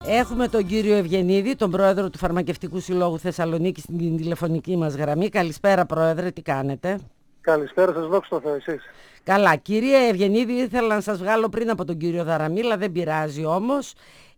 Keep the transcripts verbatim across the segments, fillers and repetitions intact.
Έχουμε τον κύριο Ευγενίδη, τον πρόεδρο του Φαρμακευτικού Συλλόγου Θεσσαλονίκη, στην τηλεφωνική μας γραμμή. Καλησπέρα, πρόεδρε, τι κάνετε? Καλησπέρα σας, δόξα τω Θεώ, εσείς. Καλά. Κύριε Ευγενίδη, ήθελα να σας βγάλω πριν από τον κύριο Δαραμίλα, δεν πειράζει όμως.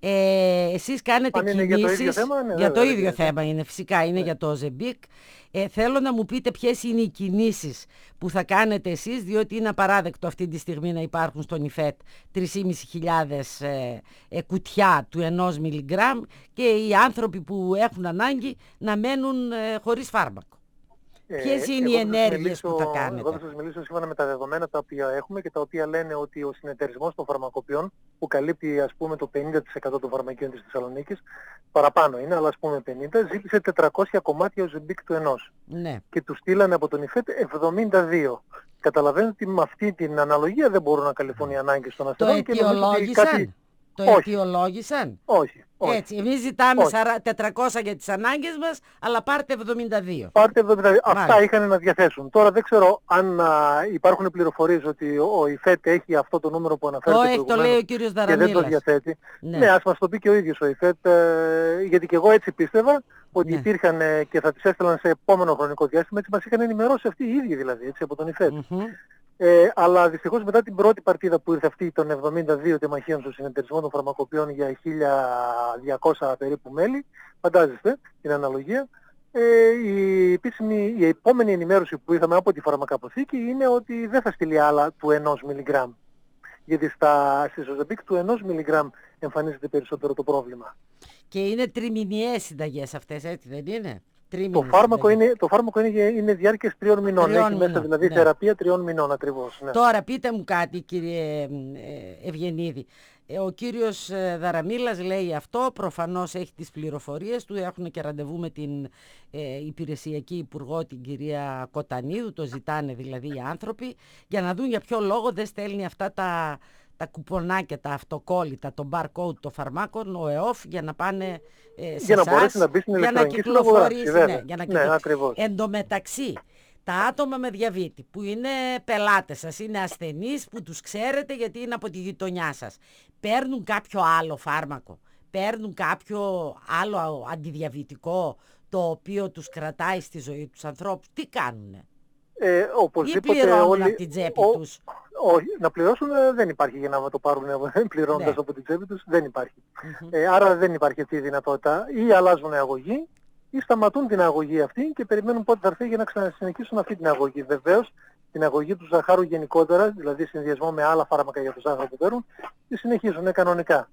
Ε, εσείς κάνετε Αν κινήσεις είναι για το ίδιο θέμα, ναι, για βέβαια, το ίδιο ναι. θέμα είναι, φυσικά είναι Ναι. για το Ozempic. Ε, θέλω να μου πείτε ποιες είναι οι κινήσεις που θα κάνετε εσείς, διότι είναι απαράδεκτο αυτή τη στιγμή να υπάρχουν στον ΙΦΕΤ τρεις χιλιάδες πεντακόσια ε, ε, κουτιά του ενός μιλιγκράμμ και οι άνθρωποι που έχουν ανάγκη να μένουν ε, χωρίς φάρμακο. Ποιες είναι οι ενέργειες που θα κάνετε? Εγώ θα σας μιλήσω σύμφωνα με τα δεδομένα τα οποία έχουμε και τα οποία λένε ότι ο συνεταιρισμός των φαρμακοποιών, που καλύπτει ας πούμε το πενήντα τοις εκατό των φαρμακείων της Θεσσαλονίκης, παραπάνω είναι, αλλά ας πούμε πενήντα, ζήτησε τετρακόσια κομμάτια Ozempic του ενός. Ναι. Και του στείλανε από τον ΙΦΕΤ εβδομήντα δύο. Καταλαβαίνετε ότι με αυτή την αναλογία δεν μπορούν να καλυφθούν οι ανάγκες των ασθενών. Το αιτιολόγησαν? Κάτι... Το όχι. αιτιολόγησαν? Όχι. Όχι. Έτσι, εμείς ζητάμε όχι. τετρακόσια για τις ανάγκες μας, αλλά πάρτε εβδομήντα δύο. Πάρτε εβδομήντα δύο. Μάλιστα. Αυτά είχαν να διαθέσουν. Τώρα δεν ξέρω αν α, υπάρχουν πληροφορίες ότι ο, ο ΙΦΕΤ έχει αυτό το νούμερο που αναφέρεται προηγουμένως. Το λέει ο κύριος Δαραμίλας. Και δεν το διαθέτει. Ναι, ναι, ας μας το πει και ο ίδιος ο ΙΦΕΤ, ε, γιατί και εγώ έτσι πίστευα ότι ναι. υπήρχαν ε, και θα τις έστελναν σε επόμενο χρονικό διάστημα, έτσι μας είχαν ενημερώσει αυτοί οι ίδιοι δηλαδή, έτσι, από τον ΙΦΕΤ. Mm-hmm. Ε, αλλά δυστυχώς μετά την πρώτη παρτίδα που ήρθε αυτή των εβδομήντα δύο τεμαχίων στο συνεταιρισμό των φαρμακοποιών για χίλια διακόσια περίπου μέλη, φαντάζεστε την αναλογία, ε, η, επίσημη, η επόμενη ενημέρωση που είχαμε από τη φαρμακαποθήκη είναι ότι δεν θα στείλει άλλα του ενός μιλιγκράμμ. Γιατί στα, στις Ozempic του ενός μιλιγκράμμ εμφανίζεται περισσότερο το πρόβλημα. Και είναι τριμηνιαίες συνταγές αυτές, έτσι δεν είναι? Το φάρμακο, είναι, το φάρμακο είναι, είναι διάρκειας τριών μηνών. Τριών Έχει μέσα δηλαδή ναι. θεραπεία τριών μηνών ακριβώς. Ναι. Τώρα πείτε μου κάτι, κύριε Ευγενίδη. Ο κύριος Δαραμίλας λέει αυτό, προφανώς έχει τις πληροφορίες του, έχουν και ραντεβού με την ε, υπηρεσιακή υπουργό, την κυρία Κοτανίδου, το ζητάνε δηλαδή οι άνθρωποι, για να δουν για ποιο λόγο δεν στέλνει αυτά τα... τα κουπονάκια, τα αυτοκόλλητα, το barcode των φαρμάκων, ο ΕΟΦ, για να πάνε ε, σε για να εσάς, μπορέσει να μπει στην για να κυκλοφορήσει. Ναι, για να ναι, ακριβώς. Εν τω μεταξύ, τα άτομα με διαβήτη, που είναι πελάτες σας, είναι ασθενείς, που τους ξέρετε γιατί είναι από τη γειτονιά σας, παίρνουν κάποιο άλλο φάρμακο, παίρνουν κάποιο άλλο αντιδιαβητικό, το οποίο τους κρατάει στη ζωή τους ανθρώπους, τι κάνουνε? Ε, οπωσδήποτε ή πληρώνουν όλοι... από την τσέπη ο... τους? Όχι, να πληρώσουν ε, δεν υπάρχει, για να το πάρουν πληρώνοντας ναι. από την τσέπη τους, δεν υπάρχει. Mm-hmm. Ε, άρα δεν υπάρχει αυτή η δυνατότητα. Ή αλλάζουν αγωγή ή σταματούν την αγωγή αυτή και περιμένουν πότε θα έρθει για να ξανασυνεχίσουν αυτή την αγωγή. Βεβαίως την αγωγή του ζαχάρου γενικότερα, δηλαδή συνδυασμό με άλλα φάρμακα για το ζάχαρο που παίρνουν, τη συνεχίζουν κανονικά.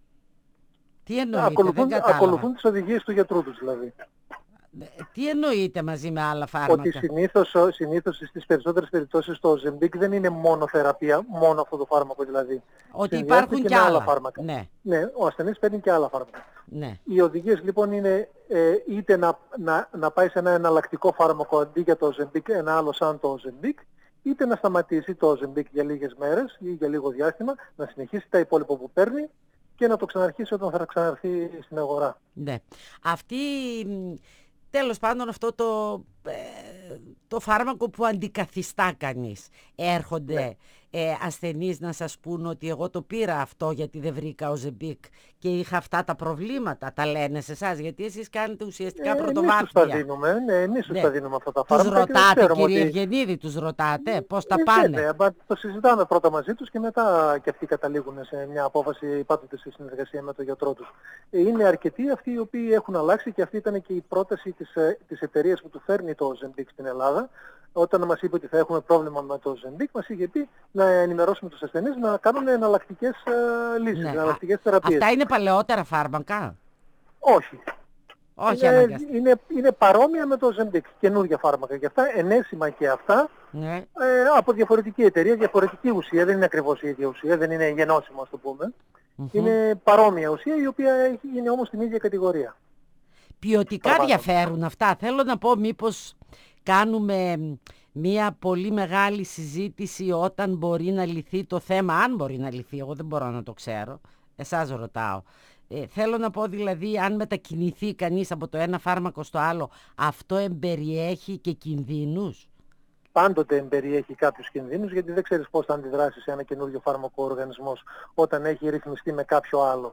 Τι εννοείται? Ακολουθούν, δεν ακολουθούν τις οδηγίες του γιατρού τους δηλαδή. Τι εννοείται μαζί με άλλα φάρμακα? Ότι συνήθως, συνήθως στις περισσότερες περιπτώσεις το Ozempic δεν είναι μόνο θεραπεία, μόνο αυτό το φάρμακο δηλαδή. Ότι υπάρχουν και, και άλλα φάρμακα. Ναι. ναι, ο ασθενής παίρνει και άλλα φάρμακα. Ναι. Οι οδηγίες λοιπόν είναι ε, είτε να, να, να πάει σε ένα εναλλακτικό φάρμακο αντί για το Ozempic, ένα άλλο σαν το Ozempic, είτε να σταματήσει το Ozempic για λίγες μέρες ή για λίγο διάστημα, να συνεχίσει τα υπόλοιπα που παίρνει και να το ξαναρχίσει όταν θα ξαναρθεί στην αγορά. Ναι. Αυτή... Τέλος πάντων αυτό το, ε, το φάρμακο που αντικαθιστά κανείς. Έρχονται ναι. ε, ασθενείς να σας πούν ότι εγώ το πήρα αυτό γιατί δεν βρήκα Ozempic και είχα αυτά τα προβλήματα. Τα λένε σε εσάς, γιατί εσείς κάνετε ουσιαστικά ε, πρωτοβάθμια. Εμείς τους τα δίνουμε, ναι, εμείς τους ναι. τα δίνουμε αυτά τα φάρμακα. Τους ρωτάτε, κύριε ότι... Ευγενίδη, τους ρωτάτε πώς τα ε, πάνε? Ναι, ναι, το συζητάμε πρώτα μαζί τους και μετά και αυτοί καταλήγουν σε μια απόφαση πάντοτε σε συνεργασία με τον γιατρό τους. Είναι αρκετοί αυτοί οι οποίοι έχουν αλλάξει και αυτή ήταν και η πρόταση της, της εταιρείας που του φέρνει το Ozempic στην Ελλάδα. Όταν μας είπε ότι θα έχουμε πρόβλημα με το Ozempic, μας είχε πει να ενημερώσουμε τους ασθενείς να κάνουν εναλλακτικές ε, λύσεις, ναι. εναλλακτικές θεραπείες. Αυτά είναι παλαιότερα φάρμακα? Όχι. Όχι είναι, είναι, είναι παρόμοια με το Ozempic, καινούργια φάρμακα και αυτά, ενέσιμα και αυτά, ναι. ε, από διαφορετική εταιρεία, διαφορετική ουσία, δεν είναι ακριβώς η ίδια ουσία, δεν είναι γενώσιμο ας το πούμε. Mm-hmm. Είναι παρόμοια ουσία η οποία έχει, είναι όμως στην ίδια κατηγορία. Ποιοτικά διαφέρουν αυτά. Θέλω να πω μήπως κάνουμε μια πολύ μεγάλη συζήτηση όταν μπορεί να λυθεί το θέμα, αν μπορεί να λυθεί, εγώ δεν μπορώ να το ξέρω, εσάς ρωτάω. Ε, θέλω να πω δηλαδή αν μετακινηθεί κανείς από το ένα φάρμακο στο άλλο, αυτό εμπεριέχει και κινδύνους? Πάντοτε εμπεριέχει κάποιους κινδύνους, γιατί δεν ξέρεις πώς θα αντιδράσει σε ένα καινούριο φάρμακο ο οργανισμός όταν έχει ρυθμιστεί με κάποιο άλλο.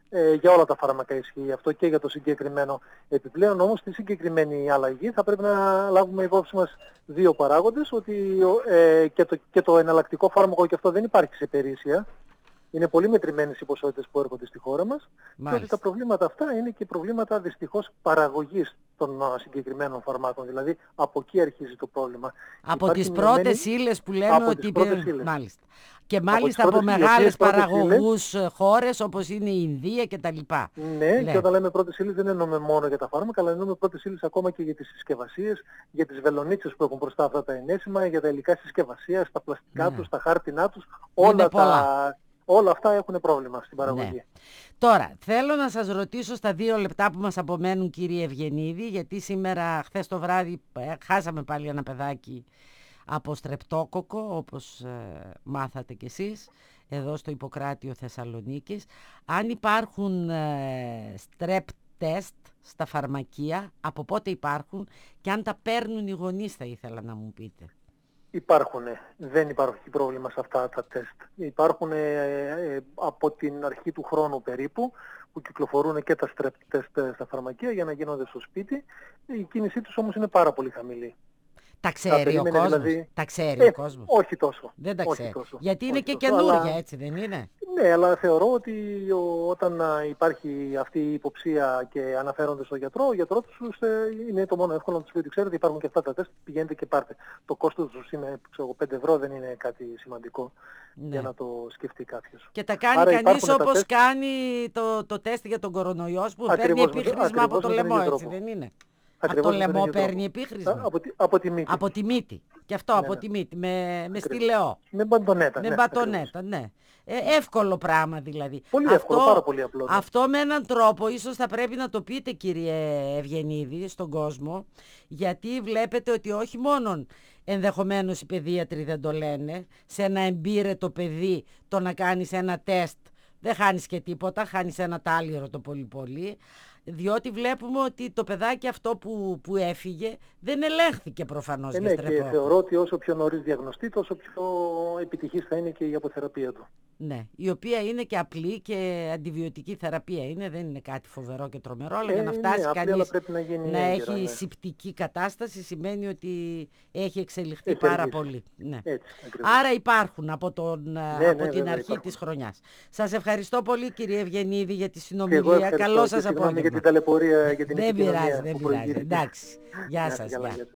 Ε, για όλα τα φάρμακα ισχύει αυτό και για το συγκεκριμένο. Επιπλέον όμως στη συγκεκριμένη αλλαγή θα πρέπει να λάβουμε υπόψη μας δύο παράγοντες, ότι ε, και, το, και το εναλλακτικό φάρμακο και αυτό δεν υπάρχει σε περίσσια. Είναι πολύ μετρημένες οι ποσότητες που έρχονται στη χώρα μας. Μάλιστα. Και ότι τα προβλήματα αυτά είναι και προβλήματα δυστυχώς παραγωγής των uh, συγκεκριμένων φαρμάκων. Δηλαδή από εκεί αρχίζει το πρόβλημα. Από τις πρώτες ύλες που λέμε από ότι... Μάλιστα. Και από μάλιστα από, από μεγάλες παραγωγούς ύλες, χώρες όπως είναι η Ινδία κτλ. Ναι, Λέ. Και όταν λέμε πρώτες ύλες δεν εννοούμε μόνο για τα φάρμακα, αλλά εννοούμε πρώτες ύλες ακόμα και για τις συσκευασίες, για τις βελονίτσες που έχουν μπροστά αυτά τα ενέσιμα, για τα υλικά συσκευασίας, τα πλαστικά ναι. τους, τα χάρτινά τους, όλα τα... Όλα αυτά έχουν πρόβλημα στην παραγωγή. Ναι. Τώρα, θέλω να σας ρωτήσω στα δύο λεπτά που μας απομένουν, κύριε Ευγενίδη, γιατί σήμερα, χθες το βράδυ, χάσαμε πάλι ένα παιδάκι από στρεπτόκοκο, όπως ε, μάθατε κι εσείς, εδώ στο Ιπποκράτιο Θεσσαλονίκης. Αν υπάρχουν ε, στρεπτ τεστ στα φαρμακεία, από πότε υπάρχουν και αν τα παίρνουν οι γονείς, θα ήθελα να μου πείτε. Υπάρχουν, δεν υπάρχει πρόβλημα σε αυτά τα τεστ. Υπάρχουν ε, ε, από την αρχή του χρόνου περίπου που κυκλοφορούν και τα στρεπτ τεστ στα φαρμακεία για να γίνονται στο σπίτι. Η κίνησή τους όμως είναι πάρα πολύ χαμηλή. Τα ξέρει ο κόσμος. Δηλαδή... Τα ξέρει ε, ο κόσμος. Όχι τόσο. Δεν τα όχι ξέρει. Τόσο. Γιατί είναι όχι και τόσο, καινούργια, αλλά... έτσι δεν είναι. Ναι, αλλά θεωρώ ότι ο, όταν α, υπάρχει αυτή η υποψία και αναφέρονται στον γιατρό, ο γιατρός τους ε, είναι το μόνο εύκολο να τους πει ότι ξέρετε υπάρχουν και αυτά τα τεστ, πηγαίνετε και πάρτε. Το κόστος τους είναι ξέρω, πέντε ευρώ, δεν είναι κάτι σημαντικό ναι. για να το σκεφτεί κάποιος. Και τα κάνει Άρα κανείς όπως τεστ... κάνει το, το τεστ για τον κορονοϊό που παίρνει επίχρησμα από το λαιμό, έτσι δεν είναι. Από το λαιμό παίρνει επίχρησμα. Από τη, από τη μύτη. Από τη μύτη. Και αυτό ναι, από ναι. τη μύτη. Με, με στυλαιό. Με μπατονέτα. Με ναι, μπατονέτα, ναι. Ε, εύκολο πράγμα δηλαδή. Πολύ αυτό, εύκολο, πάρα πολύ απλό. Ναι. Αυτό με έναν τρόπο ίσως θα πρέπει να το πείτε, κύριε Ευγενίδη, στον κόσμο, γιατί βλέπετε ότι όχι μόνον ενδεχομένως οι παιδίατροι δεν το λένε, σε ένα εμπείρετο παιδί το να κάνεις ένα τεστ, δεν χάνεις και τίποτα, χάνεις ένα τάλιρο το πολύ πολύ, διότι βλέπουμε ότι το παιδάκι αυτό που, που έφυγε δεν ελέγχθηκε προφανώς ε, για ναι, στρεπτόκοκο. Και θεωρώ ότι όσο πιο νωρίς διαγνωστεί, τόσο πιο επιτυχής θα είναι και η αποθεραπεία του. Ναι, η οποία είναι και απλή και αντιβιωτική θεραπεία είναι, δεν είναι κάτι φοβερό και τρομερό, αλλά ε, για να φτάσει ναι, κανείς απλή, να, γίνει να έγκαιρα, έχει ναι. σηπτική κατάσταση σημαίνει ότι έχει εξελιχθεί έχει πάρα αργήσει. πολύ. Ναι. Έτσι, άρα υπάρχουν από, τον, ναι, από ναι, την βέβαια, αρχή υπάρχουν. της χρονιάς. Σας ευχαριστώ πολύ, κύριε Ευγενίδη, για τη συνομιλία. Καλό σας απόγευμα. Για την ταλαιπωρία, για την δεν πειράζει, δεν πειράζει. Εντάξει, γεια σας.